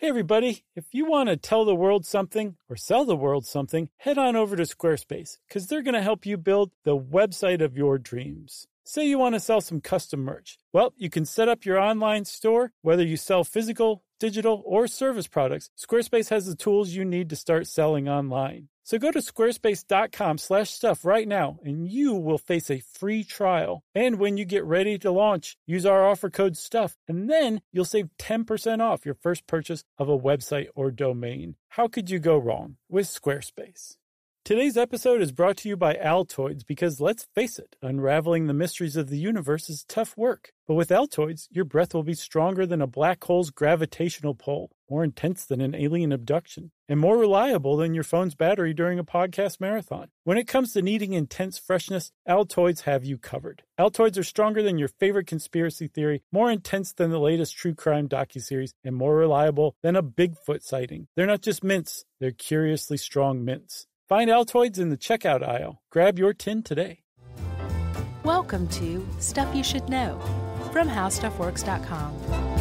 Hey everybody, if you want to tell the world something or sell the world something, head on over to Squarespace because they're going to help you build the website of your dreams. Say you want to sell some custom merch. Well, you can set up your online store, whether you sell physical, digital, or service products. Squarespace has the tools you need to start selling online. So go to squarespace.com/stuff right now and you will face a free trial. And when you get ready to launch, use our offer code STUFF and then you'll save 10% off your first purchase of a website or domain. How could you go wrong with Squarespace? Today's episode is brought to you by Altoids because, let's face it, unraveling the mysteries of the universe is tough work. But with Altoids, your breath will be stronger than a black hole's gravitational pull, more intense than an alien abduction, and more reliable than your phone's battery during a podcast marathon. When it comes to needing intense freshness, Altoids have you covered. Altoids are stronger than your favorite conspiracy theory, more intense than the latest true crime docuseries, and more reliable than a Bigfoot sighting. They're not just mints, they're curiously strong mints. Find Altoids in the checkout aisle. Grab your tin today. Welcome to Stuff You Should Know from HowStuffWorks.com.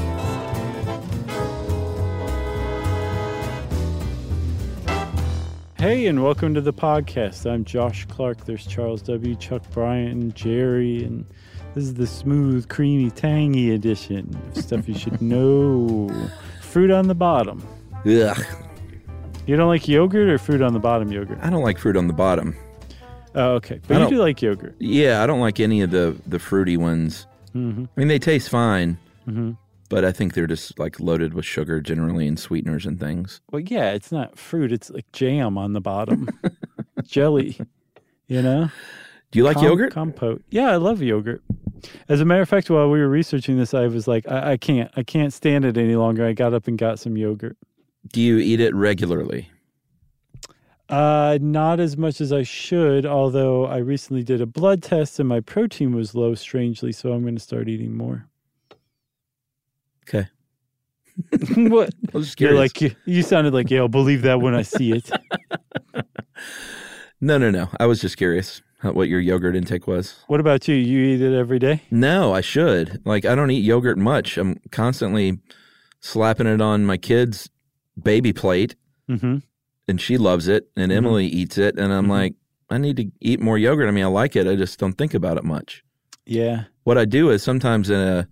Hey, and welcome to the podcast. I'm Josh Clark. There's Charles W., Chuck Bryant, and Jerry, and this is the smooth, creamy, tangy edition of Stuff You Should Know. Fruit on the bottom. Ugh. You don't like yogurt or fruit on the bottom yogurt? I don't like fruit on the bottom. Oh, okay. But you do like yogurt. Yeah, I don't like any of the fruity ones. Mm-hmm. I mean, they taste fine, Mm-hmm. but I think they're just like loaded with sugar generally and sweeteners and things. Well, yeah, it's not fruit. It's like jam on the bottom. Jelly, you know? Do you like yogurt? Compote. Yeah, I love yogurt. As a matter of fact, while we were researching this, I was like, I can't stand it any longer. I got up and got some yogurt. Do you eat it regularly? Not as much as I should, although I recently did a blood test and my protein was low, strangely, so I'm going to start eating more. Okay. What? I was just curious. You sounded like, yeah, I'll believe that when I see it. No. I was just curious what your yogurt intake was. What about you? You eat it every day? No, I should. Like, I don't eat yogurt much. I'm constantly slapping it on my kid's baby plate, Mm-hmm. and she loves it, and Mm-hmm. Emily eats it, and I'm Mm-hmm. like, I need to eat more yogurt. I mean, I like it. I just don't think about it much. Yeah. What I do is sometimes in a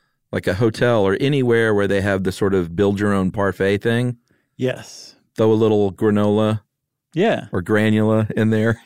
hotel or anywhere where they have the sort of build your own parfait thing, Yes. throw a little granola Yeah. or granula in there,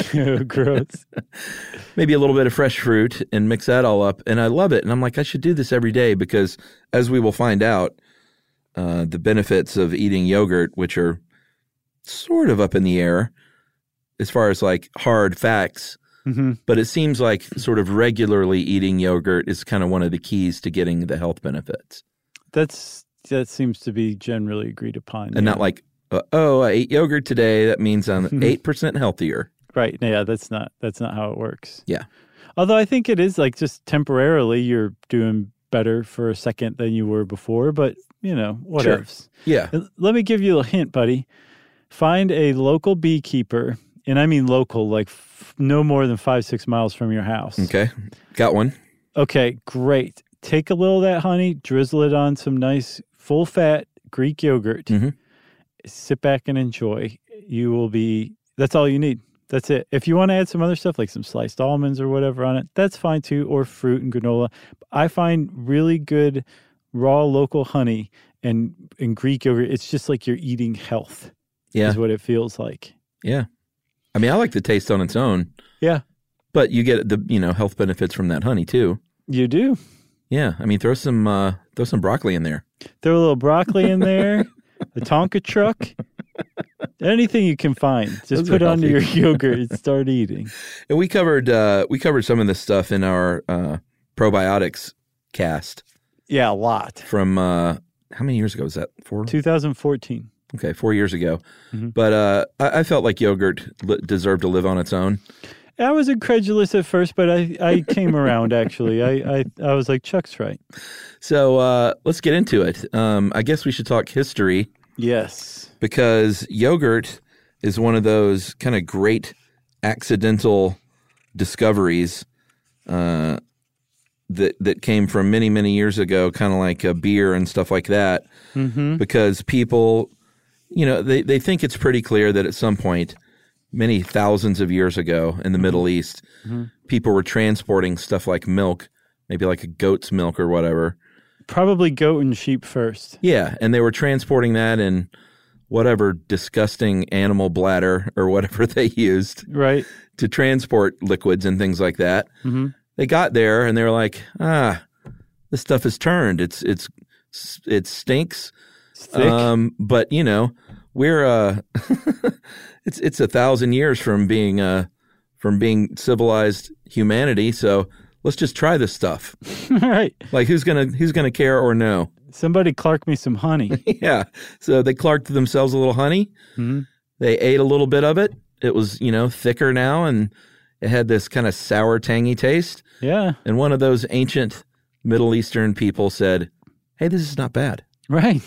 Gross. maybe a little bit of fresh fruit, and mix that all up. And I love it. And I'm like, I should do this every day because, as we will find out, the benefits of eating yogurt, which are sort of up in the air as far as like hard facts, Mm-hmm. but it seems like sort of regularly eating yogurt is kind of one of the keys to getting the health benefits. That seems to be generally agreed upon. And not like, I ate yogurt today. That means I'm 8% healthier. Right. Yeah, that's not how it works. Yeah. Although I think it is like just temporarily you're doing better for a second than you were before, but you know, what Sure. ifs. Yeah. Let me give you a hint, buddy. Find a local beekeeper, and I mean local, like no more than 5-6 miles from your house. Okay. Got one. Okay, great. Take a little of that honey, drizzle it on some nice full-fat Greek yogurt. Mm-hmm. Sit back and enjoy. That's all you need. That's it. If you want to add some other stuff like some sliced almonds or whatever on it, that's fine too, or fruit and granola. I find really good raw local honey and Greek yogurt. It's just like you're eating health. Yeah. Is what it feels like. Yeah. I mean, I like the taste on its own. Yeah. But you get the, health benefits from that honey too. You do. Yeah. I mean, throw some broccoli in there. Throw a little broccoli in there, a Tonka truck, anything you can find. Just Those put are it under healthy. your yogurt and start eating. And we covered some of this stuff in our probiotics cast Yeah, a lot. from how many years ago was that? 4? 2014. Okay, 4 years ago. Mm-hmm. But I felt like yogurt deserved to live on its own. I was incredulous at first, but I came around, actually. I was like, Chuck's right. So let's get into it. I guess we should talk history. Yes. Because yogurt is one of those kind of great accidental discoveries that that came from many, many years ago, kind of like a beer and stuff like that, because people, they think it's pretty clear that at some point, many thousands of years ago in the Middle East, people were transporting stuff like milk, maybe like a goat's milk or whatever. Probably goat and sheep first. Yeah, and they were transporting that in whatever disgusting animal bladder or whatever they used to transport liquids and things like that. They got there and they were like, this stuff is turned. It stinks. It's thick. But we're it's 1,000 years from being civilized humanity. So let's just try this stuff. Right. Like who's gonna care or know? Somebody clark me some honey. Yeah. So they clarked themselves a little honey. They ate a little bit of it. It was, thicker now, and it had this kind of sour, tangy taste. Yeah. And one of those ancient Middle Eastern people said, hey, this is not bad. Right.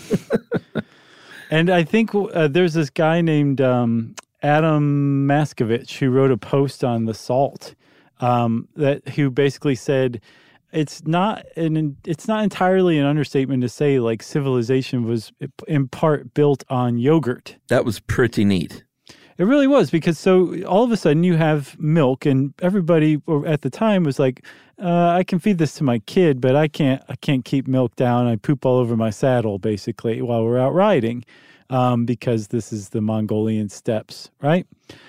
And I think there's this guy named Adam Maskovich who wrote a post on the salt who basically said it's not entirely an understatement to say like civilization was in part built on yogurt. That was pretty neat. It really was, because so all of a sudden you have milk, and everybody at the time was like, I can feed this to my kid, but I can't keep milk down. I poop all over my saddle basically while we're out riding, because this is the Mongolian steppes, right?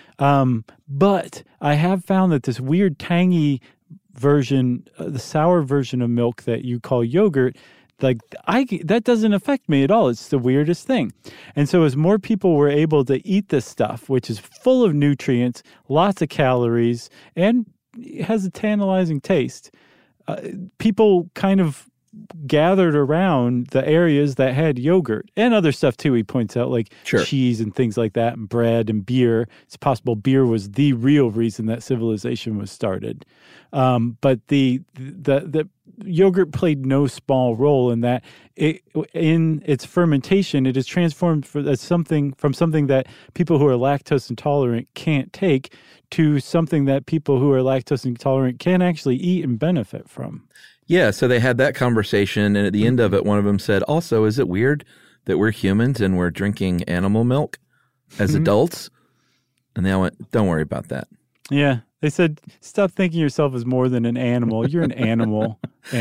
But I have found that this weird tangy version, the sour version of milk that you call yogurt, that doesn't affect me at all. It's the weirdest thing. And so as more people were able to eat this stuff, which is full of nutrients, lots of calories, and has a tantalizing taste, people kind of gathered around the areas that had yogurt and other stuff too. He points out like cheese and things like that, and bread and beer. It's possible beer was the real reason that civilization was started. But the yogurt played no small role in that. In its fermentation, it is transformed from something that people who are lactose intolerant can't take to something that people who are lactose intolerant can actually eat and benefit from. Yeah, so they had that conversation, and at the end of it, one of them said, also, is it weird that we're humans and we're drinking animal milk as adults? And they all went, don't worry about that. Yeah. They said, stop thinking yourself as more than an animal. You're an animal.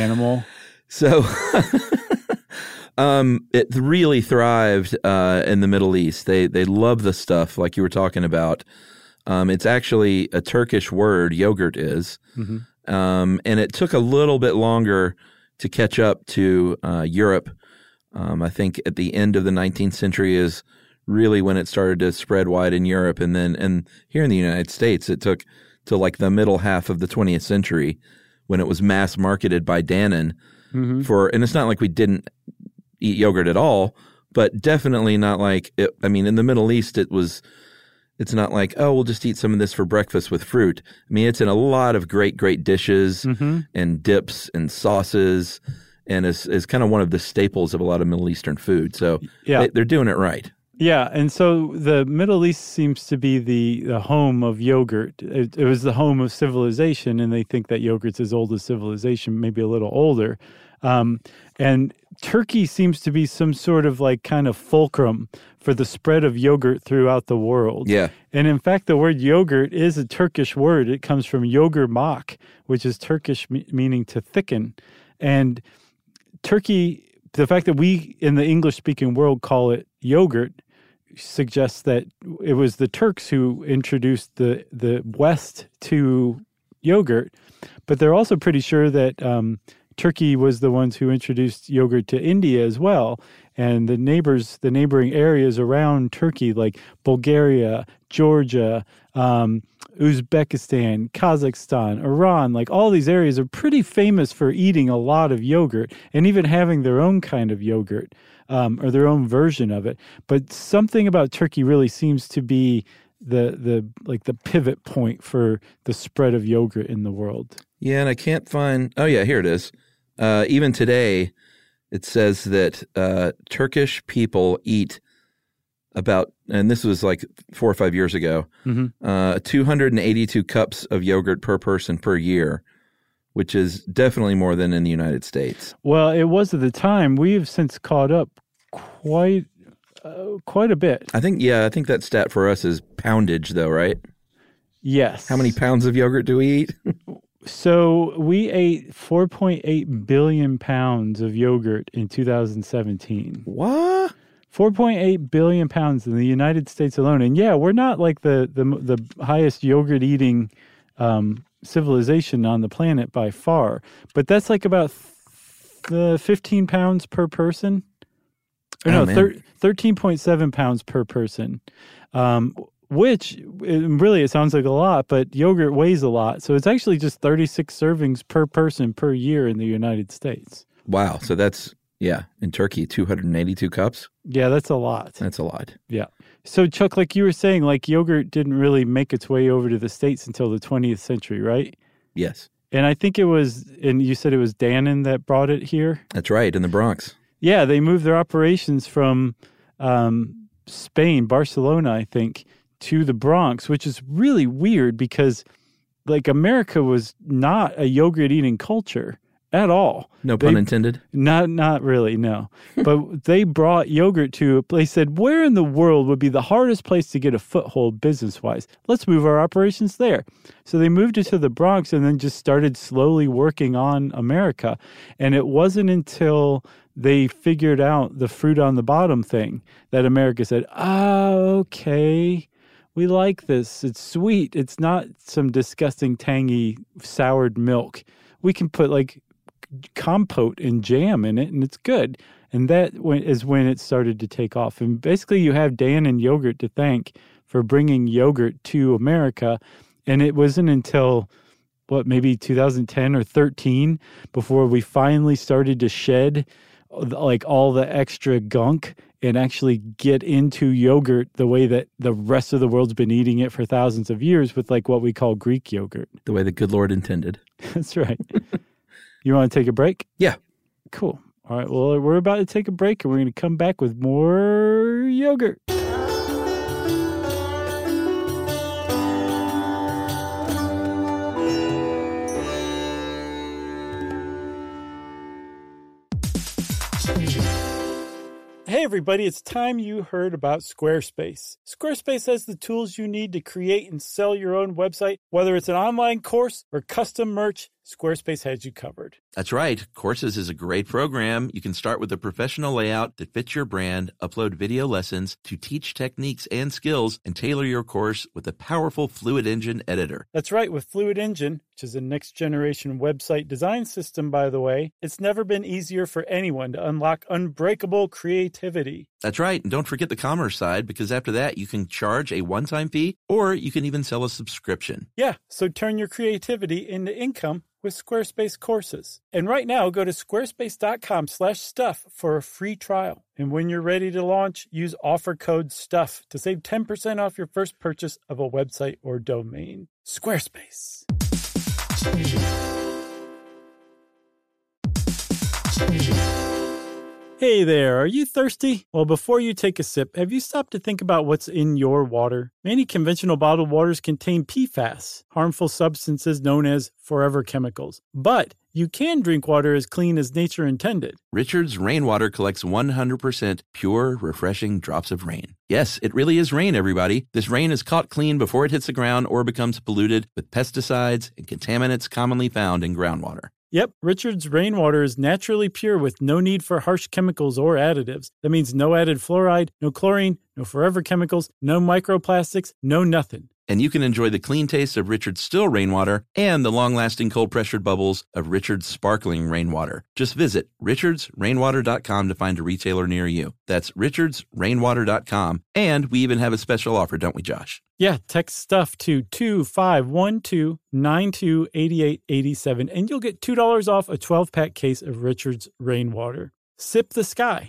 So it really thrived in the Middle East. They love the stuff like you were talking about. It's actually a Turkish word, yogurt is. And it took a little bit longer to catch up to Europe. I think at the end of the 19th century is really when it started to spread wide in Europe. And here in the United States, it took to like the middle half of the 20th century when it was mass marketed by Dannon and it's not like we didn't eat yogurt at all, but definitely not like it. I mean, in the Middle East, it's not like, oh, we'll just eat some of this for breakfast with fruit. I mean, it's in a lot of great, great dishes and dips and sauces, and is kind of one of the staples of a lot of Middle Eastern food. So they're doing it right. Yeah, and so the Middle East seems to be the home of yogurt. It was the home of civilization, and they think that yogurt's as old as civilization, maybe a little older. And Turkey seems to be some sort of like kind of fulcrum for the spread of yogurt throughout the world. Yeah. And in fact, the word yogurt is a Turkish word. It comes from yogurmak, which is Turkish meaning to thicken. And Turkey, the fact that we in the English-speaking world call it yogurt suggests that it was the Turks who introduced the West to yogurt. But they're also pretty sure that Turkey was the ones who introduced yogurt to India as well. And the neighboring areas around Turkey, like Bulgaria, Georgia, Uzbekistan, Kazakhstan, Iran, like all these areas are pretty famous for eating a lot of yogurt and even having their own kind of yogurt or their own version of it. But something about Turkey really seems to be the pivot point for the spread of yogurt in the world. Yeah, and I can't find. Oh yeah, here it is. Even today, it says that Turkish people eat about, and this was like 4 or 5 years ago, 282 cups of yogurt per person per year, which is definitely more than in the United States. Well, it was at the time. We have since caught up quite a bit. I think that stat for us is poundage, though, right? Yes. How many pounds of yogurt do we eat? So we ate 4.8 billion pounds of yogurt in 2017. What? 4.8 billion pounds in the United States alone. And yeah, we're not like the highest yogurt eating civilization on the planet by far, but that's like about 15 pounds per person. Or no, 13.7 pounds per person, which really it sounds like a lot, but yogurt weighs a lot. So it's actually just 36 servings per person per year in the United States. Wow. So that's, in Turkey, 282 cups. Yeah, that's a lot. That's a lot. Yeah. So Chuck, like you were saying, like yogurt didn't really make its way over to the States until the 20th century, right? Yes. And I think and you said it was Dannon that brought it here? That's right, in the Bronx. Yeah, they moved their operations from Spain, Barcelona, I think, to the Bronx, which is really weird because, like, America was not a yogurt-eating culture at all. No pun intended? Not really, no. But they brought yogurt to a place, said, where in the world would be the hardest place to get a foothold business-wise? Let's move our operations there. So they moved it to the Bronx and then just started slowly working on America. And it wasn't until they figured out the fruit on the bottom thing that America said, okay, we like this. It's sweet. It's not some disgusting, tangy, soured milk. We can put like compote and jam in it and it's good. And that is when it started to take off. And basically you have Dannon Yogurt to thank for bringing yogurt to America. And it wasn't until, maybe 2010 or 13 before we finally started to shed like all the extra gunk and actually get into yogurt the way that the rest of the world's been eating it for thousands of years with like what we call Greek yogurt. The way the good Lord intended. That's right. You want to take a break? Yeah. Cool. All right. Well, we're about to take a break and we're going to come back with more yogurt. Hey everybody, it's time you heard about Squarespace. Squarespace has the tools you need to create and sell your own website. Whether it's an online course or custom merch, Squarespace has you covered. That's right. Courses is a great program. You can start with a professional layout that fits your brand, upload video lessons to teach techniques and skills, and tailor your course with a powerful Fluid Engine editor. That's right. With Fluid Engine, which is a next-generation website design system, by the way, it's never been easier for anyone to unlock unbreakable creativity. That's right. And don't forget the commerce side, because after that, you can charge a one-time fee, or you can even sell a subscription. Yeah, so turn your creativity into income with Squarespace courses. And right now, go to squarespace.com/stuff for a free trial. And when you're ready to launch, use offer code STUFF to save 10% off your first purchase of a website or domain. Squarespace. Hey there, are you thirsty? Well, before you take a sip, have you stopped to think about what's in your water? Many conventional bottled waters contain PFAS, harmful substances known as forever chemicals. But you can drink water as clean as nature intended. Richard's Rainwater collects 100% pure, refreshing drops of rain. Yes, it really is rain, everybody. This rain is caught clean before it hits the ground or becomes polluted with pesticides and contaminants commonly found in groundwater. Yep, Richard's Rainwater is naturally pure with no need for harsh chemicals or additives. That means no added fluoride, no chlorine, no forever chemicals, no microplastics, no nothing. And you can enjoy the clean taste of Richard's still rainwater and the long-lasting cold-pressured bubbles of Richard's sparkling rainwater. Just visit richardsrainwater.com to find a retailer near you. That's richardsrainwater.com. And we even have a special offer, don't we, Josh? Yeah, text STUFF to 2512928887 and you'll get $2 off a 12-pack case of Richard's Rainwater. Sip the sky.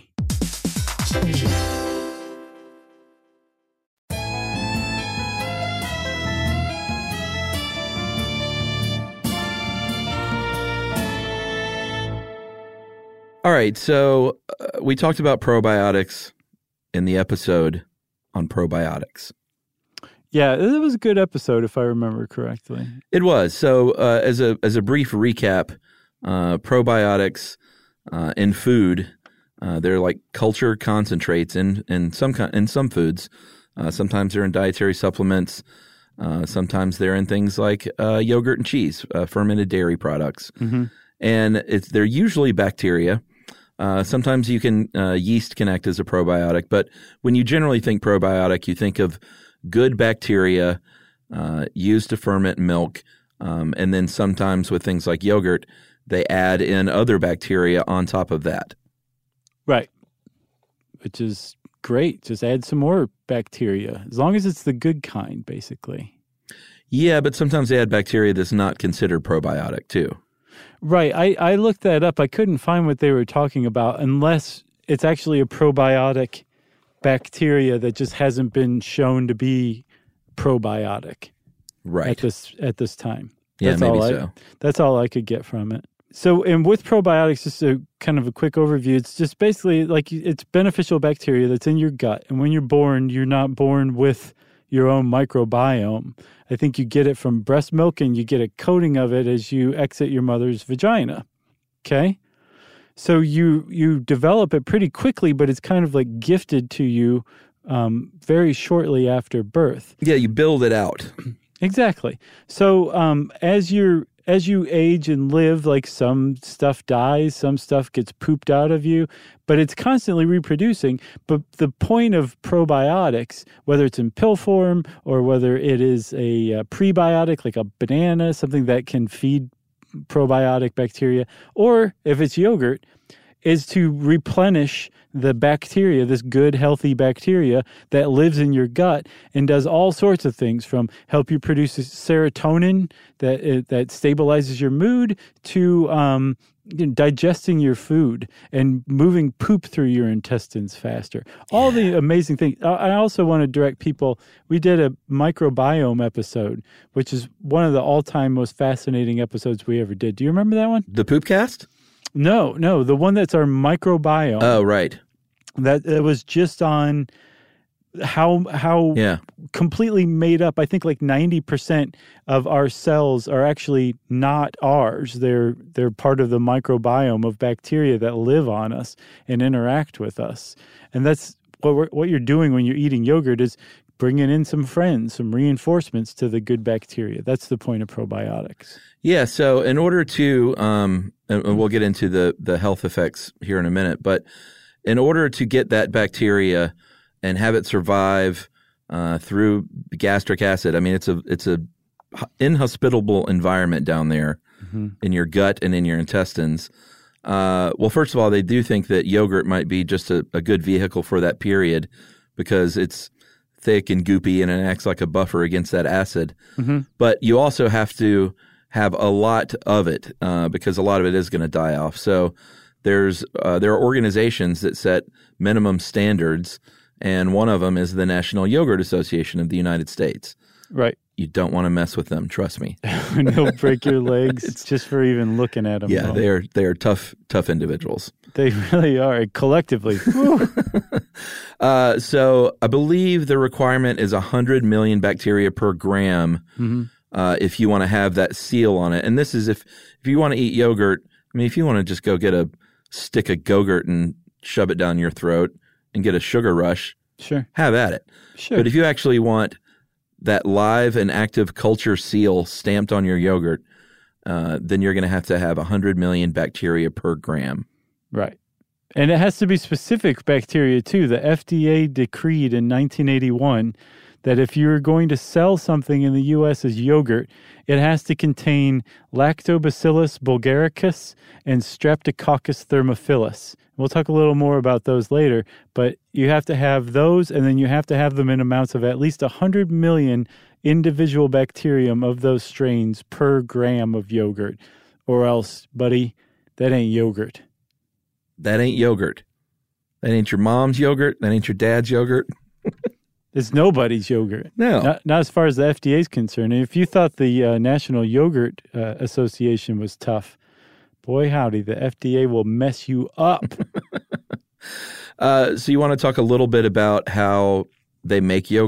All right, so we talked about probiotics in the episode on probiotics. Yeah, it was a good episode if I remember correctly. It was. So as a brief recap, probiotics in food, they're like culture concentrates in some foods. Sometimes they're in dietary supplements. Sometimes they're in things like yogurt and cheese, fermented dairy products. Mm-hmm. And they're usually bacteria. Sometimes yeast can act as a probiotic, but when you generally think probiotic, you think of good bacteria used to ferment milk, and then sometimes with things like yogurt, they add in other bacteria on top of that. Right, which is great. Just add some more bacteria, as long as it's the good kind, basically. Yeah, but sometimes they add bacteria that's not considered probiotic, too. Right. I looked that up. I couldn't find what they were talking about unless it's actually a probiotic bacteria that just hasn't been shown to be probiotic. Right. At this time. Yeah, maybe so. That's all I could get from it. So, and with probiotics, just a kind of a quick overview, it's just basically like it's beneficial bacteria that's in your gut. And when you're born, you're not born with your own microbiome. I think you get it from breast milk and you get a coating of it as you exit your mother's vagina. Okay? So you develop it pretty quickly, but it's kind of like gifted to you very shortly after birth. Yeah, you build it out. Exactly. So as you age and live, like some stuff dies, some stuff gets pooped out of you, but it's constantly reproducing. But the point of probiotics, whether it's in pill form or whether it is a prebiotic, like a banana, something that can feed probiotic bacteria, or if it's yogurt, is to replenish the bacteria, this good, healthy bacteria that lives in your gut and does all sorts of things, from help you produce serotonin that stabilizes your mood to digesting your food and moving poop through your intestines faster. All the amazing things. I also want to direct people. We did a microbiome episode, which is one of the all-time most fascinating episodes we ever did. Do you remember that one? The Poopcast? No, the one that's our microbiome. Oh, right. That it was just on how completely made up. I think like 90% of our cells are actually not ours. They're part of the microbiome of bacteria that live on us and interact with us. And that's what you're doing when you're eating yogurt is bringing in some friends, some reinforcements to the good bacteria. That's the point of probiotics. Yeah. So in order to, and we'll get into the health effects here in a minute, but in order to get that bacteria and have it survive through gastric acid, I mean, it's a inhospitable environment down there in your gut and in your intestines. Well, first of all, they do think that yogurt might be just a good vehicle for that period because it's thick and goopy and it acts like a buffer against that acid. Mm-hmm. But you also have to have a lot of it because a lot of it is going to die off. So there are organizations that set minimum standards, and one of them is the National Yogurt Association of the United States. Right. You don't want to mess with them, trust me. They'll break your legs just for even looking at them. Yeah, they are tough individuals. They really are, collectively. So I believe the requirement is 100 million bacteria per gram if you want to have that seal on it. And this is if you want to eat yogurt. I mean, if you want to just go get a stick of Go-Gurt and shove it down your throat and get a sugar rush, sure, have at it. Sure. But if you actually want that live and active culture seal stamped on your yogurt, then you're going to have 100 million bacteria per gram. Right. And it has to be specific bacteria, too. The FDA decreed in 1981 that if you're going to sell something in the U.S. as yogurt, it has to contain Lactobacillus bulgaricus and Streptococcus thermophilus. We'll talk a little more about those later, but you have to have those, and then you have to have them in amounts of at least 100 million individual bacterium of those strains per gram of yogurt. Or else, buddy, that ain't yogurt. That ain't yogurt. That ain't your mom's yogurt. That ain't your dad's yogurt. It's nobody's yogurt. No. Not as far as the FDA is concerned. And if you thought the National Yogurt Association was tough, boy, howdy, the FDA will mess you up. So you want to talk a little bit about how they make yogurt?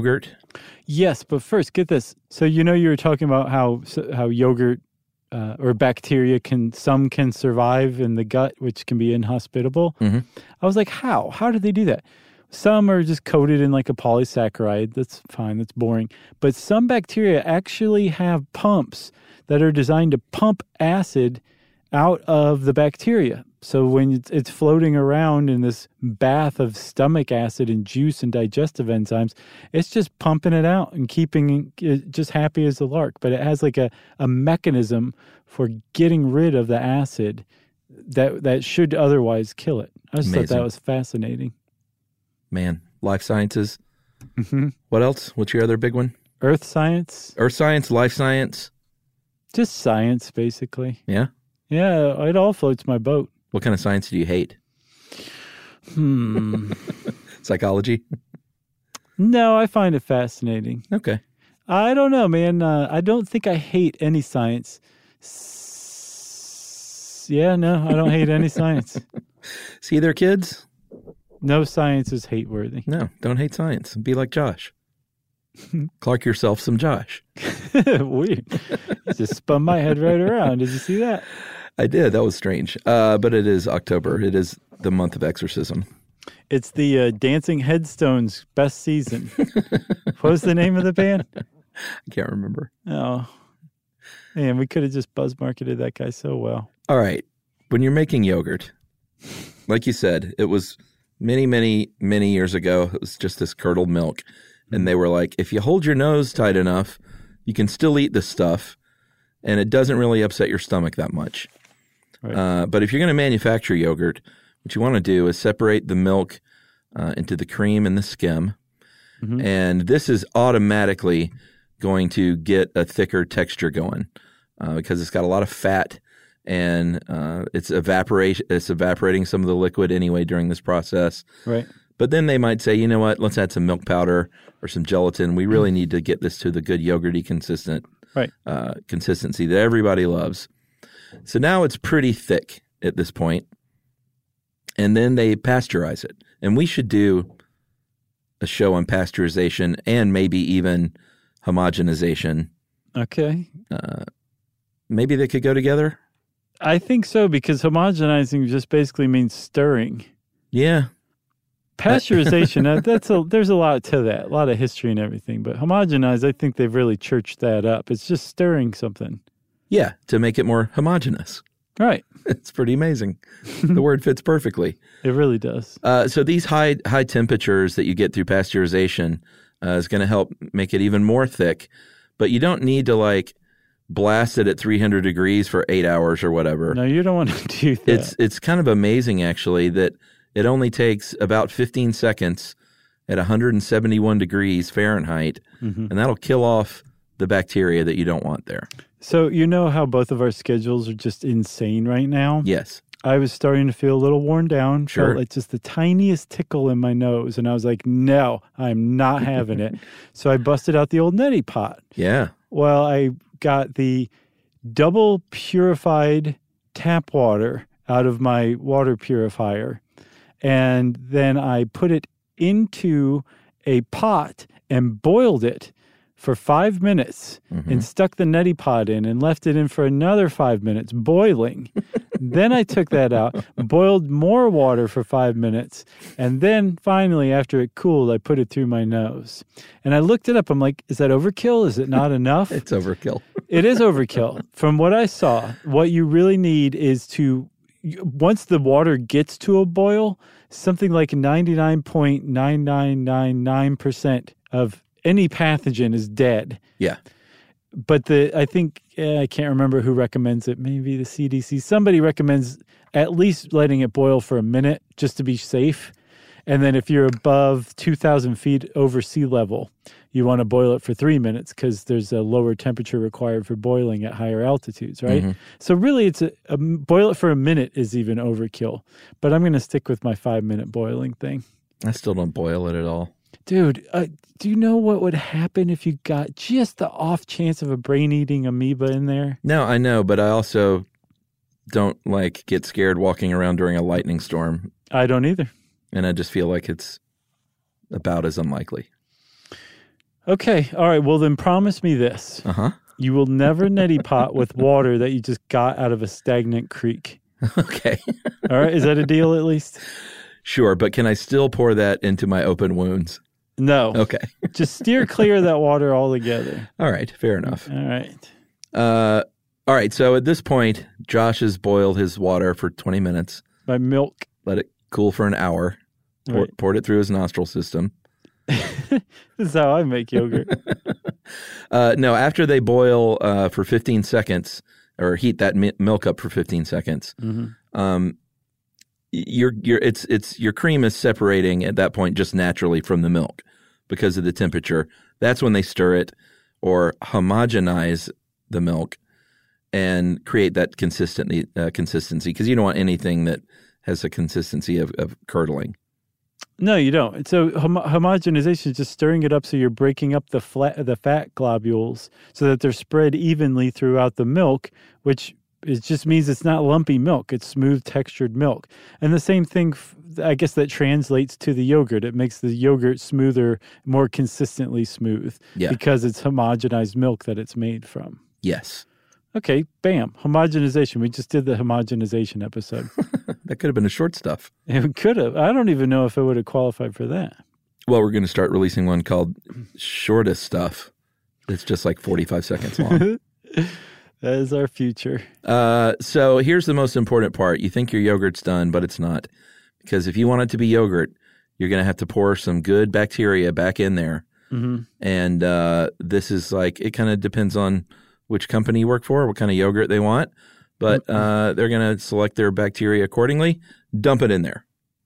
Yes, but first, get this. So you were talking about how yogurt or bacteria can survive in the gut, which can be inhospitable. Mm-hmm. I was like, how? How did they do that? Some are just coated in like a polysaccharide. That's fine. That's boring. But some bacteria actually have pumps that are designed to pump acid out of the bacteria. So when it's floating around in this bath of stomach acid and juice and digestive enzymes, it's just pumping it out and keeping it just happy as a lark. But it has like a mechanism for getting rid of the acid that should otherwise kill it. I just thought that was fascinating. Man, life sciences. Mm-hmm. What else? What's your other big one? Earth science. Earth science, life science. Just science, basically. Yeah? Yeah, it all floats my boat. What kind of science do you hate? Psychology? No, I find it fascinating. Okay. I don't know, man. I don't think I hate any science. Yeah, no, I don't hate any science. See there, kids? No science is hate-worthy. No, don't hate science. Be like Josh. Clark yourself some Josh. Weird. You just spun my head right around. Did you see that? I did. That was strange. But it is October. It is the month of exorcism. It's the Dancing Headstones best season. What was the name of the band? I can't remember. Oh, man, we could have just buzz marketed that guy so well. All right. When you're making yogurt, like you said, it was many, many, many years ago. It was just this curdled milk. And they were like, if you hold your nose tight enough, you can still eat this stuff. And it doesn't really upset your stomach that much. Right. But if you're going to manufacture yogurt, what you want to do is separate the milk into the cream and the skim. Mm-hmm. And this is automatically going to get a thicker texture going because it's got a lot of fat and it's evaporating some of the liquid anyway during this process. Right. But then they might say, you know what, let's add some milk powder or some gelatin. We really need to get this to the good yogurty consistency that everybody loves. So now it's pretty thick at this point. And then they pasteurize it. And we should do a show on pasteurization and maybe even homogenization. Okay. Maybe they could go together? I think so, because homogenizing just basically means stirring. Yeah. Pasteurization, there's a lot to that, a lot of history and everything. But homogenize, I think they've really churched that up. It's just stirring something. Yeah, to make it more homogeneous. Right. It's pretty amazing. The word fits perfectly. It really does. So these high temperatures that you get through pasteurization is going to help make it even more thick. But you don't need to blast it at 300 degrees for 8 hours or whatever. No, you don't want to do that. It's kind of amazing, actually, that it only takes about 15 seconds at 171 degrees Fahrenheit, and that'll kill off the bacteria that you don't want there. So you know how both of our schedules are just insane right now? Yes. I was starting to feel a little worn down. Sure. Felt like just the tiniest tickle in my nose. And I was like, no, I'm not having it. So I busted out the old neti pot. Yeah. Well, I got the double purified tap water out of my water purifier. And then I put it into a pot and boiled it for 5 minutes and stuck the neti pot in and left it in for another 5 minutes boiling. Then I took that out, boiled more water for 5 minutes, and then finally, after it cooled, I put it through my nose. And I looked it up. I'm like, is that overkill? Is it not enough? It's overkill. It is overkill. From what I saw, what you really need is once the water gets to a boil, something like 99.9999% of any pathogen is dead. Yeah. But I can't remember who recommends it. Maybe the CDC. Somebody recommends at least letting it boil for a minute just to be safe. And then if you're above 2,000 feet over sea level, you want to boil it for 3 minutes because there's a lower temperature required for boiling at higher altitudes, right? Mm-hmm. So really, it's boil it for a minute is even overkill. But I'm going to stick with my 5-minute boiling thing. I still don't boil it at all. Dude, do you know what would happen if you got just the off chance of a brain-eating amoeba in there? No, I know, but I also don't get scared walking around during a lightning storm. I don't either. And I just feel like it's about as unlikely. Okay. All right. Well, then promise me this. Uh-huh. You will never neti pot with water that you just got out of a stagnant creek. Okay. All right. Is that a deal at least? Sure, but can I still pour that into my open wounds? No. Okay. Just steer clear of that water altogether. All right. Fair enough. All right. All right. So at this point, Josh has boiled his water for 20 minutes. My milk. Let it cool for an hour. Right. Poured it through his nostril system. This is how I make yogurt. No, after they boil for 15 seconds or heat that milk up for 15 seconds, your cream is separating at that point just naturally from the milk because of the temperature. That's when they stir it or homogenize the milk and create that consistency because you don't want anything that has a consistency of curdling. No, you don't. So homogenization is just stirring it up so you're breaking up the fat globules so that they're spread evenly throughout the milk, which it just means it's not lumpy milk. It's smooth textured milk. And the same thing, I guess, that translates to the yogurt. It makes the yogurt smoother, more consistently smooth because it's homogenized milk that it's made from. Yes. Okay, bam, homogenization. We just did the homogenization episode. That could have been a short stuff. It could have. I don't even know if it would have qualified for that. Well, we're going to start releasing one called Shortest Stuff. It's just like 45 seconds long. That is our future. So here's the most important part. You think your yogurt's done, but it's not. Because if you want it to be yogurt, you're going to have to pour some good bacteria back in there. Mm-hmm. And this is like, it kind of depends on which company you work for, what kind of yogurt they want. But they're going to select their bacteria accordingly, dump it in there.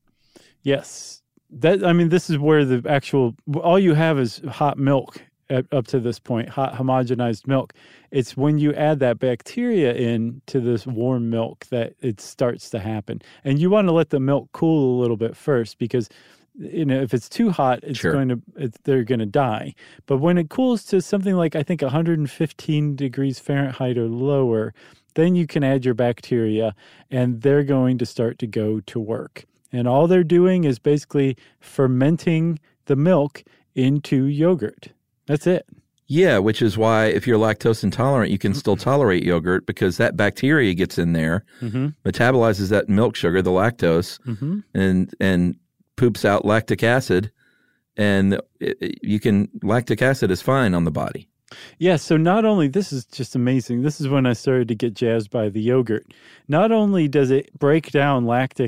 Yes. This is where the actual, all you have is hot milk up to this point, hot homogenized milk. It's when you add that bacteria in to this warm milk that it starts to happen. And you want to let the milk cool a little bit first because if it's too hot, they're going to die. But when it cools to something like, I think, 115 degrees Fahrenheit or lower, then you can add your bacteria and they're going to start to go to work. And all they're doing is basically fermenting the milk into yogurt. That's it. Yeah, which is why if you're lactose intolerant, you can still tolerate yogurt because that bacteria gets in there, metabolizes that milk sugar, the lactose, and poops out lactic acid, and lactic acid is fine on the body. Yeah, so not only, this is just amazing. This is when I started to get jazzed by the yogurt. Not only does it break down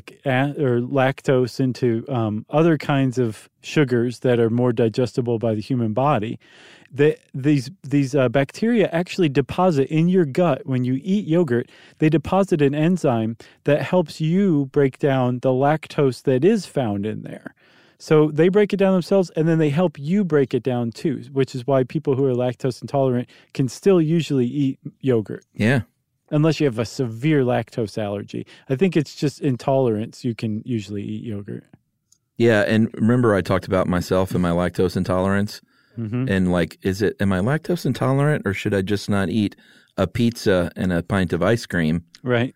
lactose into other kinds of sugars that are more digestible by the human body, these bacteria actually deposit in your gut when you eat yogurt. They deposit an enzyme that helps you break down the lactose that is found in there. So they break it down themselves, and then they help you break it down too, which is why people who are lactose intolerant can still usually eat yogurt. Yeah. Unless you have a severe lactose allergy. I think it's just intolerance. You can usually eat yogurt. Yeah, and remember I talked about myself and my lactose intolerance? Mm-hmm. And like, am I lactose intolerant or should I just not eat a pizza and a pint of ice cream? Right.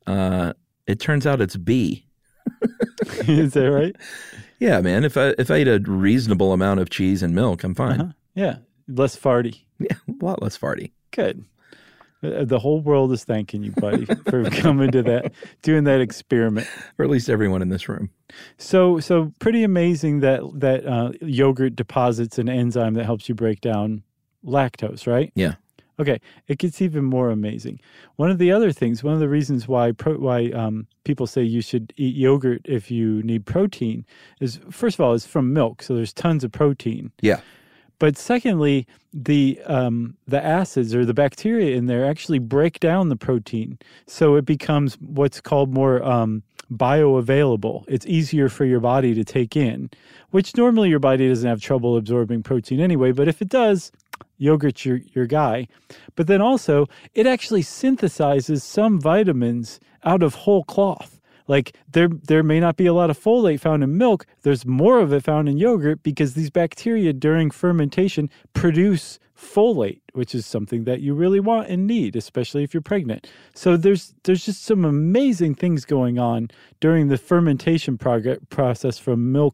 It turns out it's B. Is that right? Yeah, man. If I eat a reasonable amount of cheese and milk, I'm fine. Yeah. Less farty. Yeah, a lot less farty. Good. The whole world is thanking you, buddy, for coming to doing that experiment. Or at least everyone in this room. So pretty amazing that yogurt deposits an enzyme that helps you break down lactose, right? Yeah. Okay, it gets even more amazing. One of the reasons why people say you should eat yogurt if you need protein is, first of all, it's from milk, so there's tons of protein. Yeah. But secondly, the acids or the bacteria in there actually break down the protein, so it becomes what's called more bioavailable. It's easier for your body to take in, which normally your body doesn't have trouble absorbing protein anyway, but if it does, yogurt's your guy. But then also, it actually synthesizes some vitamins out of whole cloth. Like there may not be a lot of folate found in milk. There's more of it found in yogurt because these bacteria during fermentation produce folate, which is something that you really want and need, especially if you're pregnant. So there's just some amazing things going on during the fermentation process from milk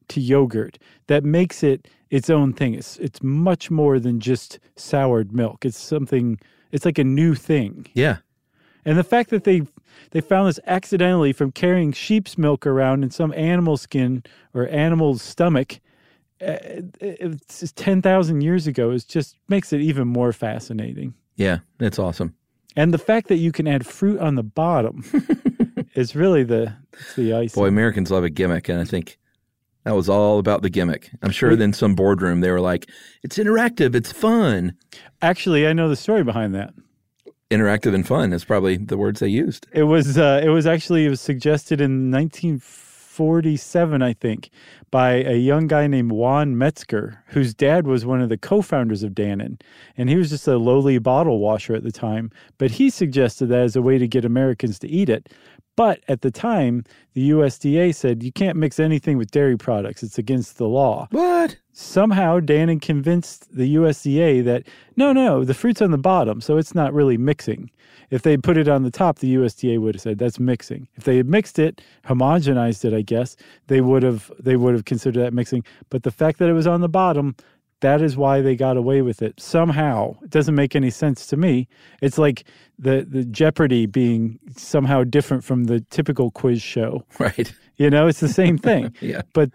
to yogurt that makes it its own thing. It's much more than just soured milk. It's like a new thing. Yeah. And the fact that they found this accidentally from carrying sheep's milk around in some animal skin or animal's stomach, it's 10,000 years ago, is just makes it even more fascinating. Yeah, it's awesome. And the fact that you can add fruit on the bottom is really the icing. Boy, Americans love a gimmick, and I think that was all about the gimmick. I'm sure in some boardroom they were like, it's interactive, it's fun. Actually, I know the story behind that. Interactive and fun is probably the words they used. It was suggested in 1947, I think, by a young guy named Juan Metzger, whose dad was one of the co-founders of Dannon. And he was just a lowly bottle washer at the time. But he suggested that as a way to get Americans to eat it. But at the time, the USDA said, you can't mix anything with dairy products. It's against the law. What? Somehow, Dannon convinced the USDA that, no, the fruit's on the bottom, so it's not really mixing. If they put it on the top, the USDA would have said, that's mixing. If they had mixed it, homogenized it, I guess, they would have considered that mixing. But the fact that it was on the bottom, that is why they got away with it. Somehow. It doesn't make any sense to me. It's like the Jeopardy being somehow different from the typical quiz show. Right. It's the same thing. Yeah. But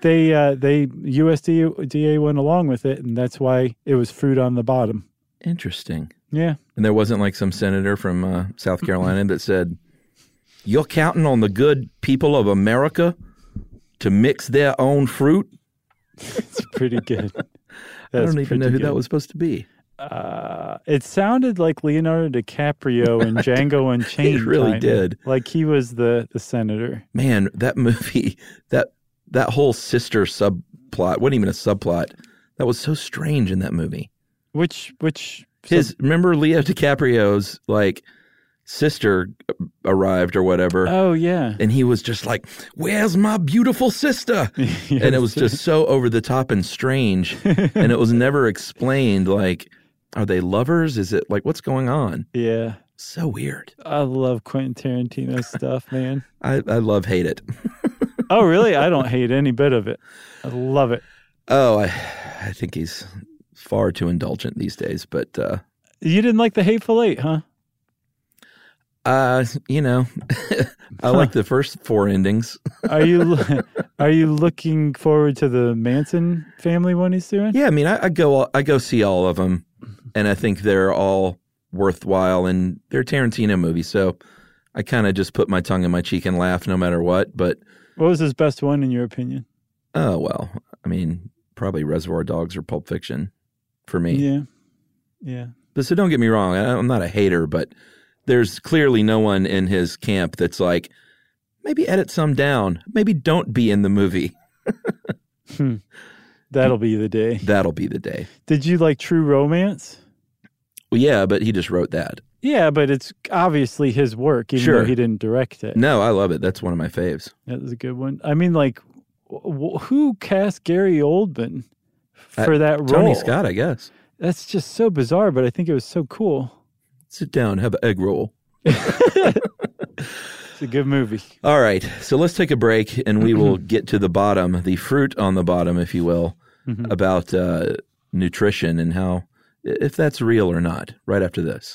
USDA went along with it, and that's why it was fruit on the bottom. Interesting. Yeah. And there wasn't like some senator from South Carolina that said, you're counting on the good people of America to mix their own fruit? It's pretty good. I don't even know who that was supposed to be. It sounded like Leonardo DiCaprio in Django Unchained. It really did. Like he was the senator. Man, that movie, that whole sister subplot, wasn't even a subplot. That was so strange in that movie. Remember Leo DiCaprio's like sister arrived or whatever. Oh, yeah. And he was just like, where's my beautiful sister? Yes. And it was just so over the top and strange. And it was never explained, like, are they lovers? Is it like, what's going on? Yeah. So weird. I love Quentin Tarantino stuff, man. I hate it. Oh, really? I don't hate any bit of it. I love it. Oh, I think he's far too indulgent these days, but... You didn't like The Hateful Eight, huh? I like the first 4 endings. Are you looking forward to the Manson family one he's doing? Yeah, I mean, I go see all of them, and I think they're all worthwhile, and they're Tarantino movies, so I kind of just put my tongue in my cheek and laugh no matter what. But what was his best one in your opinion? Oh, well, I mean, probably Reservoir Dogs or Pulp Fiction for me. Yeah. But so don't get me wrong, I'm not a hater, but there's clearly no one in his camp that's like, maybe edit some down. Maybe don't be in the movie. That'll be the day. That'll be the day. Did you like True Romance? Well, yeah, but he just wrote that. Yeah, but it's obviously his work, even though he didn't direct it. No, I love it. That's one of my faves. That was a good one. I mean, like, who cast Gary Oldman for that role? Tony Scott, I guess. That's just so bizarre, but I think it was so cool. Sit down, have an egg roll. It's a good movie. All right, so let's take a break, and we will get to the bottom, the fruit on the bottom, if you will, about nutrition and how, if that's real or not, right after this.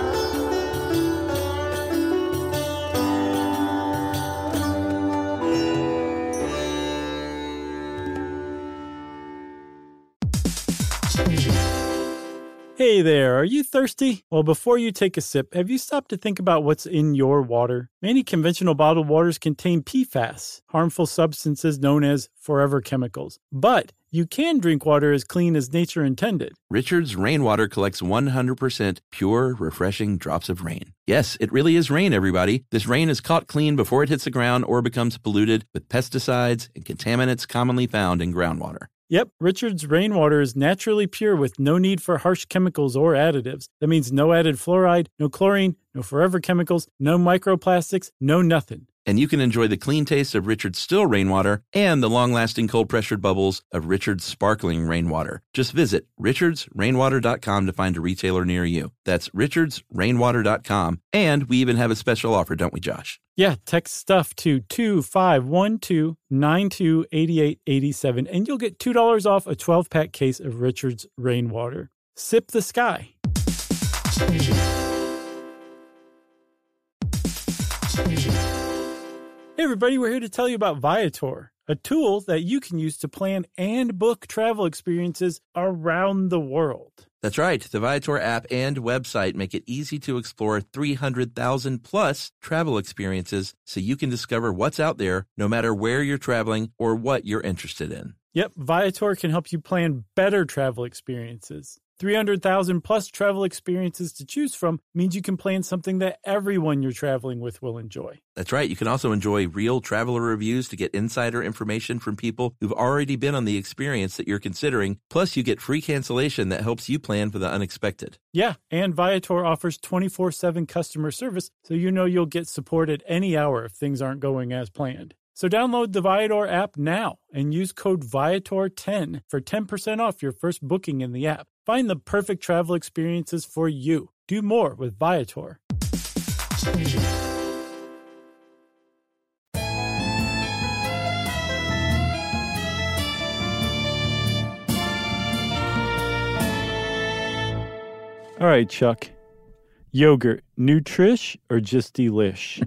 Hey there, are you thirsty? Well, before you take a sip, have you stopped to think about what's in your water? Many conventional bottled waters contain PFAS, harmful substances known as forever chemicals. But you can drink water as clean as nature intended. Richard's Rainwater collects 100% pure, refreshing drops of rain. Yes, it really is rain, everybody. This rain is caught clean before it hits the ground or becomes polluted with pesticides and contaminants commonly found in groundwater. Yep, Richard's Rainwater is naturally pure with no need for harsh chemicals or additives. That means no added fluoride, no chlorine, no forever chemicals, no microplastics, no nothing. And you can enjoy the clean taste of Richard's still rainwater and the long-lasting cold-pressured bubbles of Richard's sparkling rainwater. Just visit richardsrainwater.com to find a retailer near you. That's richardsrainwater.com. And we even have a special offer, don't we, Josh? Yeah, text stuff to 2512928887, and you'll get $2 off a 12-pack case of Richard's Rainwater. Sip the sky. Hey everybody, we're here to tell you about Viator, a tool that you can use to plan and book travel experiences around the world. That's right. The Viator app and website make it easy to explore 300,000 plus travel experiences so you can discover what's out there no matter where you're traveling or what you're interested in. Yep, Viator can help you plan better travel experiences. 300,000 plus travel experiences to choose from means you can plan something that everyone you're traveling with will enjoy. That's right. You can also enjoy real traveler reviews to get insider information from people who've already been on the experience that you're considering. Plus, you get free cancellation that helps you plan for the unexpected. Yeah, and Viator offers 24/7 customer service, so you know you'll get support at any hour if things aren't going as planned. So download the Viator app now and use code Viator10 for 10% off your first booking in the app. Find the perfect travel experiences for you. Do more with Viator. All right, Chuck. Yogurt, nutrish or just delish?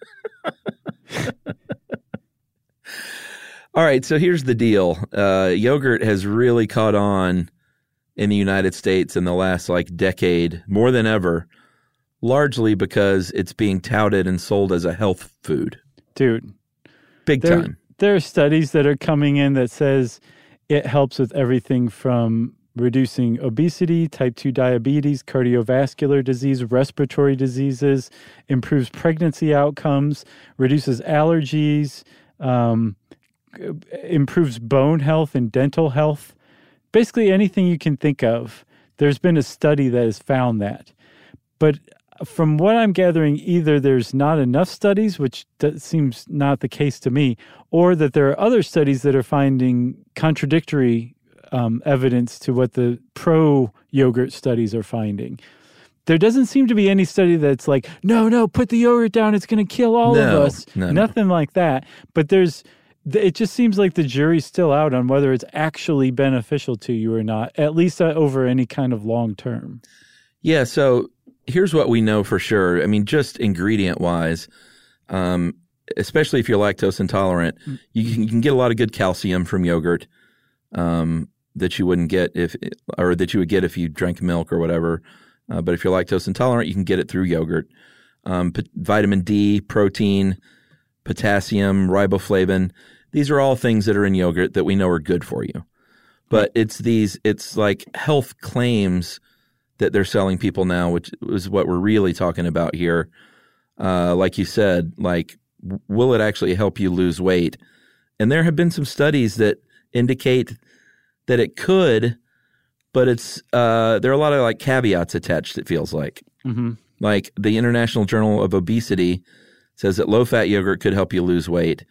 All right, so here's the deal. Yogurt has really caught on in the United States in the last decade, more than ever, largely because it's being touted and sold as a health food. Dude. Big time. There are studies that are coming in that says it helps with everything from reducing obesity, type 2 diabetes, cardiovascular disease, respiratory diseases, improves pregnancy outcomes, reduces allergies, improves bone health and dental health. Basically anything you can think of. There's been a study that has found that. But from what I'm gathering, either there's not enough studies, which seems not the case to me, or that there are other studies that are finding contradictory evidence to what the pro-yogurt studies are finding. There doesn't seem to be any study that's like, no, put the yogurt down, it's going to kill all of us. Nothing like that. But it just seems like the jury's still out on whether it's actually beneficial to you or not, at least over any kind of long term. Yeah, so here's what we know for sure. I mean, just ingredient-wise, especially if you're lactose intolerant, you can get a lot of good calcium from yogurt that you wouldn't get that you would get if you drank milk or whatever. But if you're lactose intolerant, you can get it through yogurt. Vitamin D, protein, potassium, riboflavin. These are all things that are in yogurt that we know are good for you. But it's like health claims that they're selling people now, which is what we're really talking about here. Like you said, will it actually help you lose weight? And there have been some studies that indicate that it could, but there are a lot of caveats attached, it feels like. Mm-hmm. Like the International Journal of Obesity says that low-fat yogurt could help you lose weight.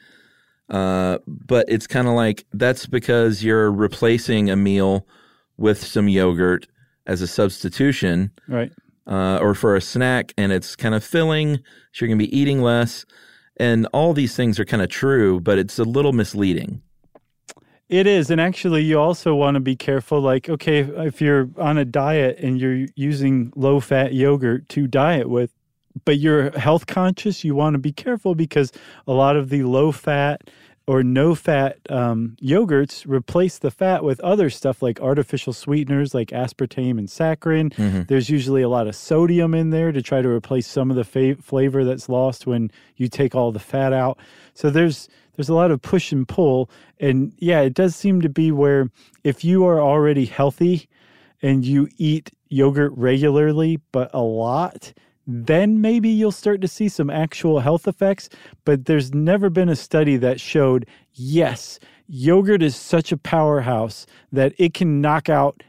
But it's kind of that's because you're replacing a meal with some yogurt as a substitution. Right. Or for a snack, and it's kind of filling, so you're going to be eating less. And all these things are kind of true, but it's a little misleading. It is. And actually, you also want to be careful. Okay, if you're on a diet and you're using low-fat yogurt to diet with, but you're health conscious, you want to be careful because a lot of the low-fat or no-fat yogurts replace the fat with other stuff like artificial sweeteners like aspartame and saccharin. Mm-hmm. There's usually a lot of sodium in there to try to replace some of the flavor that's lost when you take all the fat out. So there's a lot of push and pull. And yeah, it does seem to be where if you are already healthy and you eat yogurt regularly but a lot, then maybe you'll start to see some actual health effects. But there's never been a study that showed, yes, yogurt is such a powerhouse that it can knock out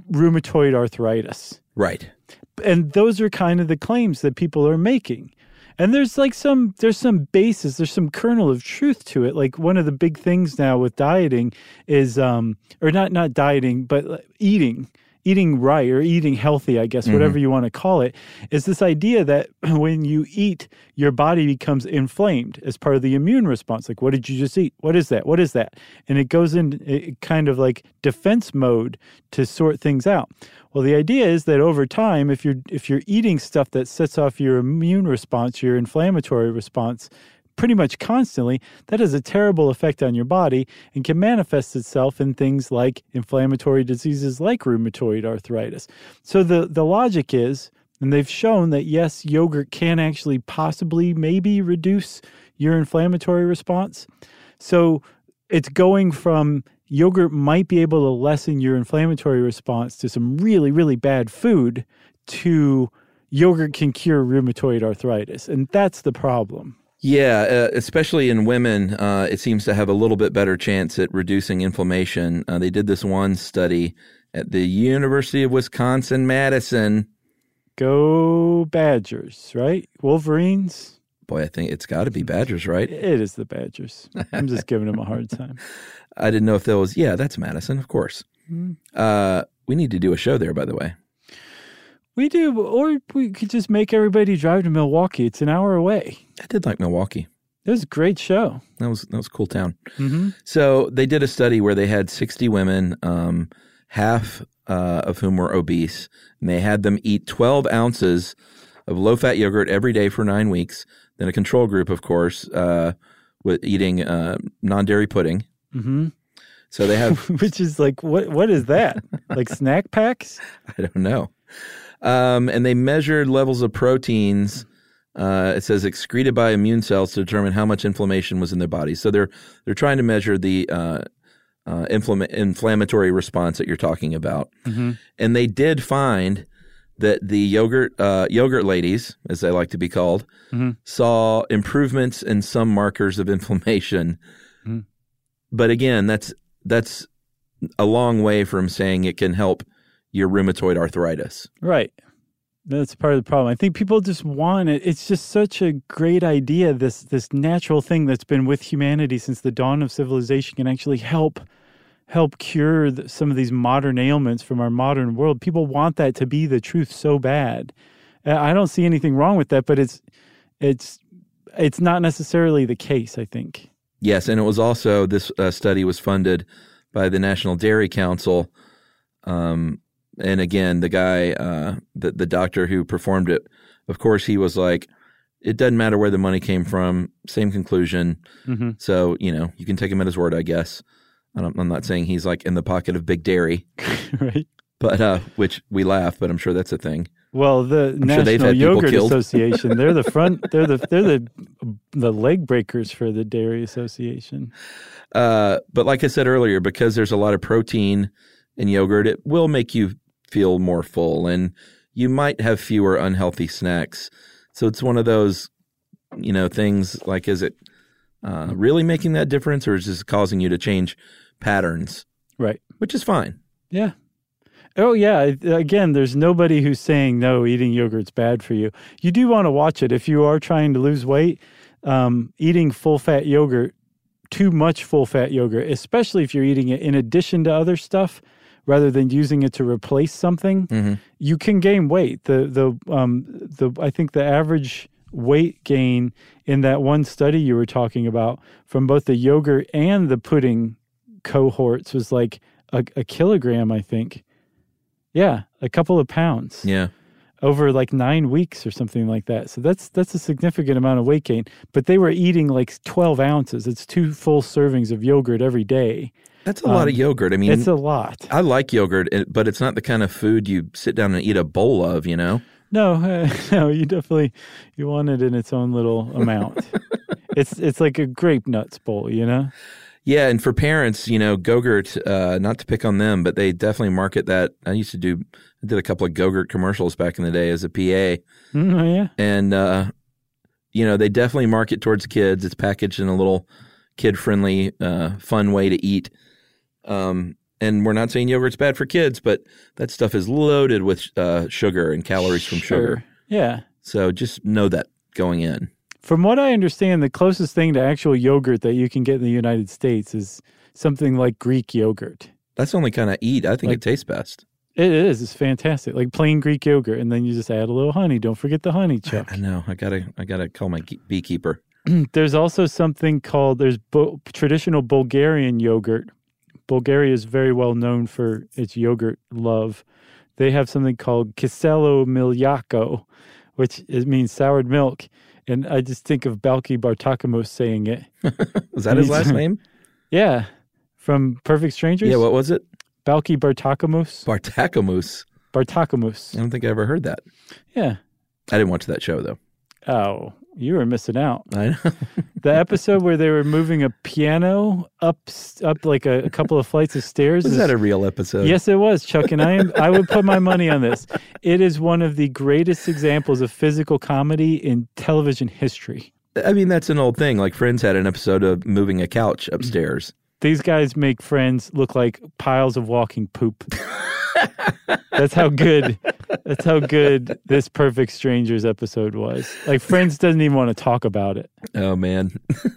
rheumatoid arthritis. Right. And those are kind of the claims that people are making. And there's like some basis, there's some kernel of truth to it. Like one of the big things now with dieting is, or not dieting, but eating right or eating healthy, I guess, whatever you want to call it, is this idea that when you eat, your body becomes inflamed as part of the immune response. Like, what did you just eat? What is that? What is that? And it goes in kind of like defense mode to sort things out. Well, the idea is that over time, if you're eating stuff that sets off your immune response, your inflammatory response, pretty much constantly, that has a terrible effect on your body and can manifest itself in things like inflammatory diseases like rheumatoid arthritis. So the logic is, and they've shown that yes, yogurt can actually possibly maybe reduce your inflammatory response. So it's going from yogurt might be able to lessen your inflammatory response to some really, really bad food to yogurt can cure rheumatoid arthritis. And that's the problem. Yeah, especially in women, it seems to have a little bit better chance at reducing inflammation. They did this one study at the University of Wisconsin-Madison. Go Badgers, right? Wolverines? Boy, I think it's got to be Badgers, right? It is the Badgers. I'm just giving them a hard time. I didn't know if that was, that's Madison, of course. Mm-hmm. We need to do a show there, by the way. We do, or we could just make everybody drive to Milwaukee. It's an hour away. I did like Milwaukee. It was a great show. That was a cool town. Mm-hmm. So they did a study where they had 60 women, half of whom were obese, and they had them eat 12 ounces of low-fat yogurt every day for 9 weeks. Then a control group, of course, with eating non-dairy pudding. Mm-hmm. So they have, which is like what is that? Like snack packs? I don't know. And they measured levels of proteins. It says excreted by immune cells to determine how much inflammation was in their body. So they're trying to measure the inflammatory response that you're talking about. Mm-hmm. And they did find that the yogurt ladies, as they like to be called, mm-hmm. saw improvements in some markers of inflammation. Mm-hmm. But again, that's a long way from saying it can help your rheumatoid arthritis. Right. That's part of the problem. I think people just want it. It's just such a great idea. This natural thing that's been with humanity since the dawn of civilization can actually help cure some of these modern ailments from our modern world. People want that to be the truth so bad. I don't see anything wrong with that, but it's not necessarily the case, I think. Yes, and it was also, this study was funded by the National Dairy Council. And again, the guy, the doctor who performed it, of course, he was like, it doesn't matter where the money came from, same conclusion. Mm-hmm. So, you can take him at his word, I guess. I'm not saying he's like in the pocket of Big Dairy. Right. But, which we laugh, but I'm sure that's a thing. Well, the National Yogurt Association, they're the leg breakers for the Dairy Association. But like I said earlier, because there's a lot of protein in yogurt, it will make you feel more full, and you might have fewer unhealthy snacks. So it's one of those, things like, is it really making that difference, or is it causing you to change patterns? Right. Which is fine. Yeah. Oh, yeah. Again, there's nobody who's saying, no, eating yogurt's bad for you. You do want to watch it. If you are trying to lose weight, eating full-fat yogurt, too much full-fat yogurt, especially if you're eating it in addition to other stuff, rather than using it to replace something, mm-hmm. you can gain weight. I think the average weight gain in that one study you were talking about from both the yogurt and the pudding cohorts was like a kilogram, I think. Yeah, a couple of pounds. Yeah. Over like 9 weeks or something like that. So that's a significant amount of weight gain. But they were eating like 12 ounces. It's 2 full servings of yogurt every day. That's a lot of yogurt. I mean, it's a lot. I like yogurt, but it's not the kind of food you sit down and eat a bowl of, No, you want it in its own little amount. It's like a grape nuts bowl, Yeah, and for parents, Go-Gurt, not to pick on them, but they definitely market that. I did a couple of Go-Gurt commercials back in the day as a PA. Oh, yeah. And, they definitely market towards kids. It's packaged in a little kid-friendly, fun way to eat. And we're not saying yogurt's bad for kids, but that stuff is loaded with sugar and calories from sugar. Yeah. So just know that. going in. From what I understand, the closest thing to actual yogurt that you can get in the United States is something like Greek yogurt. That's the only kind I eat. I think it tastes best. It is. It's fantastic. Like plain Greek yogurt, and then you just add a little honey. Don't forget the honey, Chuck. I know. I gotta call my beekeeper. There's also something called traditional Bulgarian yogurt. Bulgaria is very well known for its yogurt love. They have something called Kiselo Milyako, which means soured milk. And I just think of Balki Bartakamos saying it. Was that his last name? Yeah. From Perfect Strangers? Yeah, what was it? Balki Bartakamos. Bartakamos. I don't think I ever heard that. Yeah. I didn't watch that show, though. Oh, you were missing out. I know. The episode where they were moving a piano up like a couple of flights of stairs. Was that a real episode? Yes, it was, Chuck, and I would put my money on this. It is one of the greatest examples of physical comedy in television history. I mean, that's an old thing. Like Friends had an episode of moving a couch upstairs. These guys make Friends look like piles of walking poop. That's how good this Perfect Strangers episode was. Like Friends doesn't even want to talk about it. Oh man.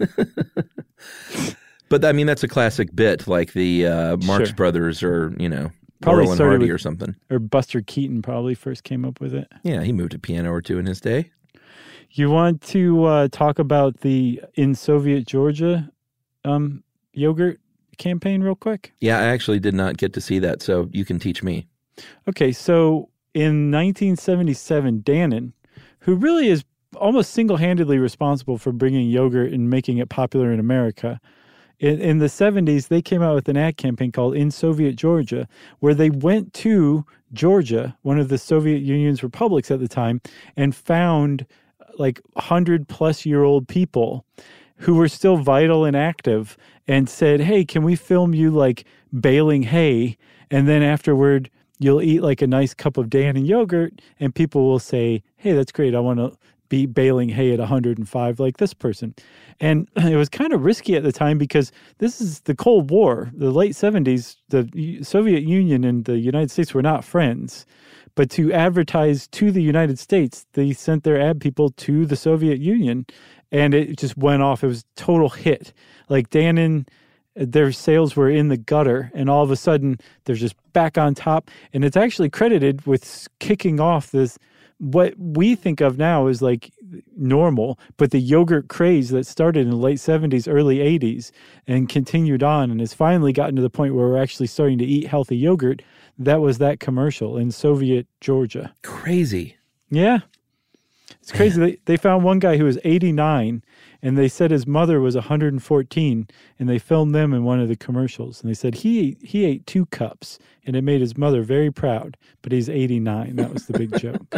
But I mean, that's a classic bit, like the Marx Brothers or, Probably Laurel and Hardy or something. Or Buster Keaton probably first came up with it. Yeah, he moved a piano or two in his day. You want to talk about the In Soviet Georgia yogurt campaign real quick? Yeah, I actually did not get to see that, so you can teach me. Okay, so in 1977, Dannon, who really is almost single-handedly responsible for bringing yogurt and making it popular in America, in the 70s, they came out with an ad campaign called In Soviet Georgia, where they went to Georgia, one of the Soviet Union's republics at the time, and found like 100-plus-year-old people who were still vital and active and said, hey, can we film you like baling hay? And then afterward, you'll eat like a nice cup of Dannon yogurt and people will say, hey, that's great. I want to be baling hay at 105 like this person. And it was kind of risky at the time because this is the Cold War, the late 70s. The Soviet Union and the United States were not friends. But to advertise to the United States, they sent their ad people to the Soviet Union. And it just went off. It was a total hit. Like Dannon, their sales were in the gutter. And all of a sudden, they're just back on top. And it's actually credited with kicking off this, what we think of now as like normal, but the yogurt craze that started in the late 70s, early 80s, and continued on and has finally gotten to the point where we're actually starting to eat healthy yogurt. That was that commercial in Soviet Georgia. Crazy. Yeah. It's crazy. They found one guy who was 89, and they said his mother was 114, and they filmed them in one of the commercials. And they said he ate 2 cups, and it made his mother very proud, but he's 89. That was the big joke.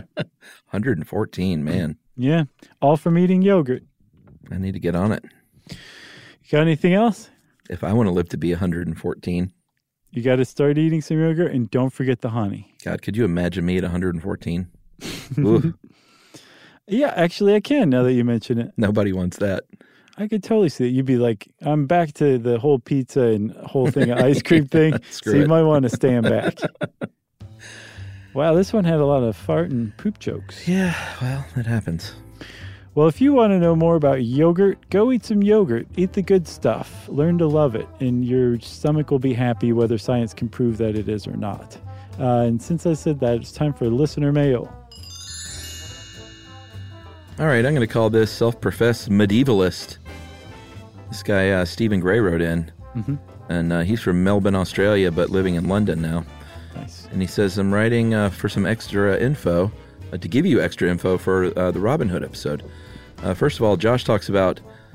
114, man. Yeah, all from eating yogurt. I need to get on it. You got anything else? If I want to live to be 114. You got to start eating some yogurt, and don't forget the honey. God, could you imagine me at 114? Ooh. Yeah, actually, I can now that you mention it. Nobody wants that. I could totally see it. You'd be like, I'm back to the whole pizza and whole thing of ice cream thing. So you might want to stand back. Wow, this one had a lot of fart and poop jokes. Yeah, well, it happens. Well, if you want to know more about yogurt, go eat some yogurt. Eat the good stuff. Learn to love it. And your stomach will be happy whether science can prove that it is or not. And since I said that, it's time for listener mail. All right, I'm going to call this self-professed medievalist. This guy, Stephen Gray, wrote in. Mm-hmm. And he's from Melbourne, Australia, but living in London now. Nice. And he says, I'm writing for some extra info, to give you extra info for the Robin Hood episode. First of all, Josh talks about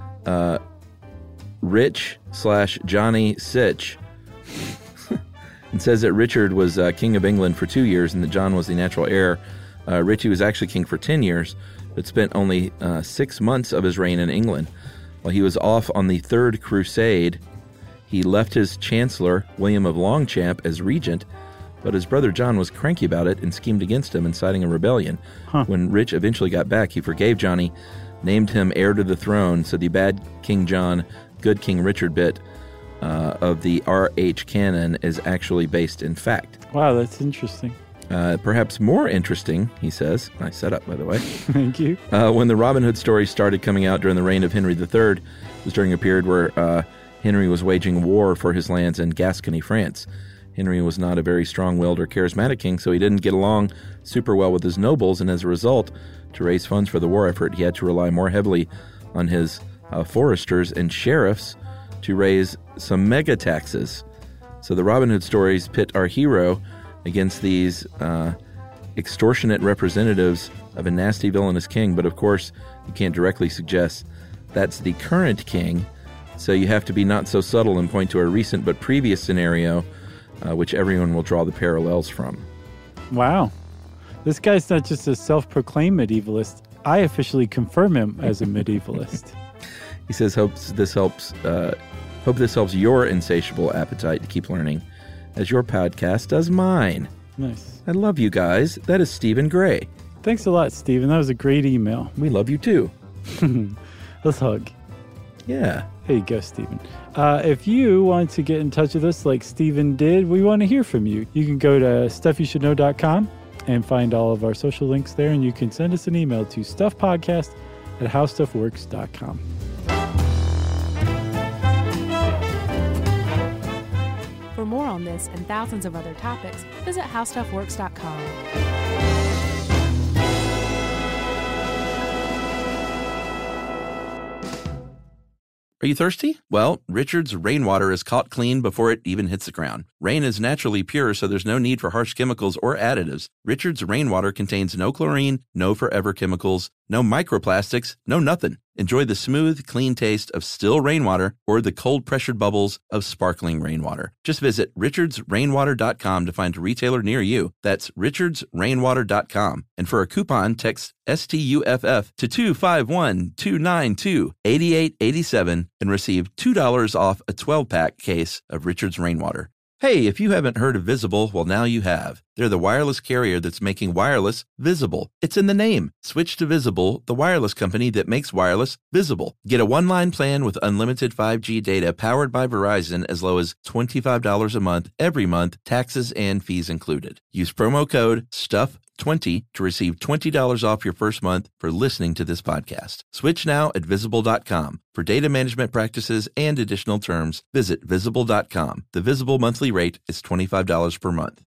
Rich/Johnny Sitch. And says that Richard was king of England for 2 years and that John was the natural heir. Richie was actually king for 10 years, but spent only 6 months of his reign in England. While he was off on the Third Crusade, he left his chancellor, William of Longchamp, as regent, but his brother John was cranky about it and schemed against him, inciting a rebellion. When Rich eventually got back, he forgave Johnny, named him heir to the throne, so the bad King John, good King Richard bit of the R.H. canon is actually based in fact. Wow, that's interesting. Perhaps more interesting, he says. Nice setup, by the way. Thank you. When the Robin Hood stories started coming out during the reign of Henry III, it was during a period where Henry was waging war for his lands in Gascony, France. Henry was not a very strong-willed or charismatic king, so he didn't get along super well with his nobles, and as a result, to raise funds for the war effort, he had to rely more heavily on his foresters and sheriffs to raise some mega taxes. So the Robin Hood stories pit our hero against these extortionate representatives of a nasty villainous king, but of course you can't directly suggest that's the current king, so you have to be not so subtle and point to a recent but previous scenario, which everyone will draw the parallels from. Wow. This guy's not just a self-proclaimed medievalist. I officially confirm him as a medievalist. He says, hope this helps your insatiable appetite to keep learning, as your podcast does mine. Nice. I love you guys. That is Stephen Gray. Thanks a lot, Stephen. That was a great email. We love you too. Let's hug. Yeah. There you go, Stephen. If you want to get in touch with us like Stephen did, we want to hear from you. You can go to stuffyoushouldknow.com and find all of our social links there, and you can send us an email to stuffpodcast@howstuffworks.com. For more on this and thousands of other topics, visit howstuffworks.com. Are you thirsty? Well, Richard's rainwater is caught clean before it even hits the ground. Rain is naturally pure, so there's no need for harsh chemicals or additives. Richard's rainwater contains no chlorine, no forever chemicals, no microplastics, no nothing. Enjoy the smooth, clean taste of still rainwater or the cold-pressured bubbles of sparkling rainwater. Just visit richardsrainwater.com to find a retailer near you. That's richardsrainwater.com. And for a coupon, text STUFF to 251-292-8887 and receive $2 off a 12-pack case of Richard's Rainwater. Hey, if you haven't heard of Visible, well, now you have. They're the wireless carrier that's making wireless visible. It's in the name. Switch to Visible, the wireless company that makes wireless visible. Get a one-line plan with unlimited 5G data powered by Verizon as low as $25 a month every month, taxes and fees included. Use promo code STUFF20 to receive $20 off your first month for listening to this podcast. Switch now at Visible.com. For data management practices and additional terms, visit Visible.com. The Visible monthly rate is $25 per month.